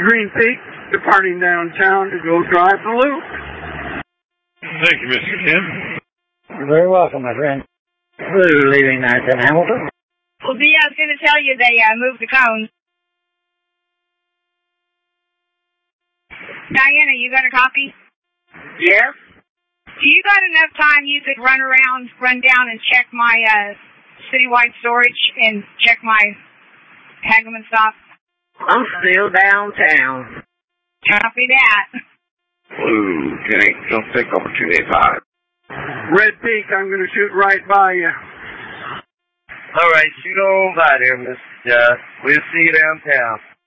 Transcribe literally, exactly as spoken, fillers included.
Green Peak, departing downtown to go drive the loop. Thank you, Mister Kim. You're very welcome, my friend. Blue leaving night in Hamilton. Well, B, I was going to tell you they uh, moved the cones. Diana, you got a copy? Yes. Do you got enough time you could run around, run down and check my uh, citywide storage and check my Hageman stock? I'm still downtown. Copy that. Blue, Jenny, don't take over two eighty-five. Red Peak, I'm going to shoot right by you. All right, shoot on by there, Miss Uh, we'll see you downtown.